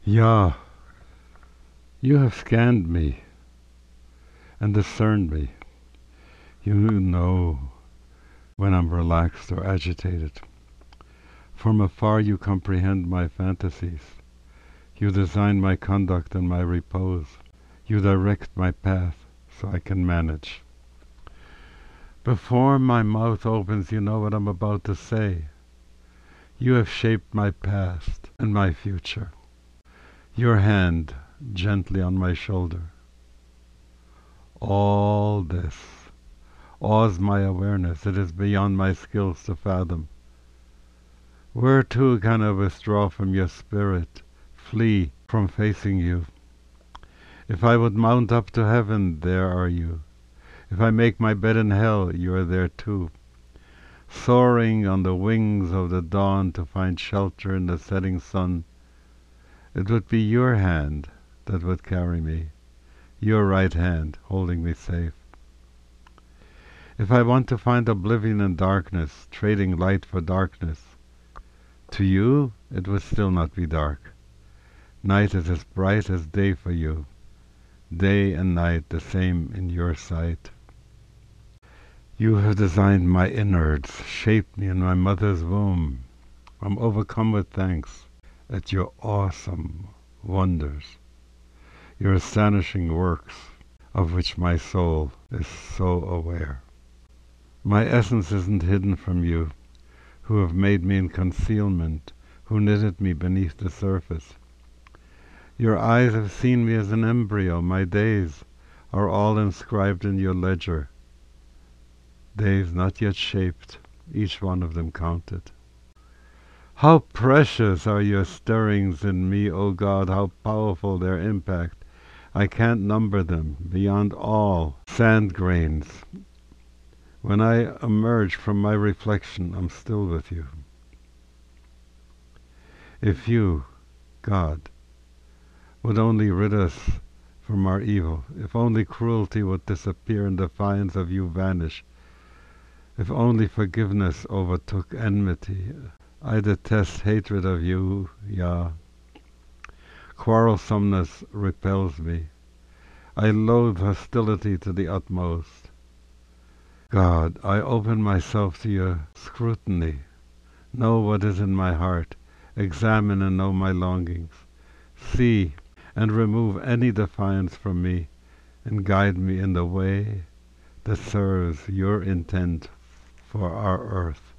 Yah, you have scanned me and discerned me. You know when I'm relaxed or agitated. From afar you comprehend my fantasies. You design my conduct and my repose. You direct my path so I can manage. Before my mouth opens, you know what I'm about to say. You have shaped my past and my future. Your hand gently on my shoulder. All this awes my awareness. It is beyond my skills to fathom. Where to can I withdraw from your spirit, flee from facing you? If I would mount up to heaven, there are you. If I make my bed in hell, you are there too. Soaring on the wings of the dawn to find shelter in the setting sun, it would be your hand that would carry me, your right hand holding me safe. If I want to find oblivion in darkness, trading light for darkness, to you it would still not be dark. Night is as bright as day for you, day and night the same in your sight. You have designed my innards, shaped me in my mother's womb. I'm overcome with thanks at your awesome wonders, your astonishing works of which my soul is so aware. My essence isn't hidden from you, who have made me in concealment, who knitted me beneath the surface. Your eyes have seen me as an embryo. My days are all inscribed in your ledger. Days not yet shaped, each one of them counted. How precious are your stirrings in me, O God, how powerful their impact. I can't number them, beyond all sand grains. When I emerge from my reflection, I'm still with you. If you, God, would only rid us from our evil, if only cruelty would disappear and defiance of you vanish, if only forgiveness overtook enmity. I detest hatred of you, Yah. Quarrelsomeness repels me. I loathe hostility to the utmost. God, I open myself to your scrutiny. Know what is in my heart. Examine and know my longings. See and remove any defiance from me, and guide me in the way that serves your intent for our earth.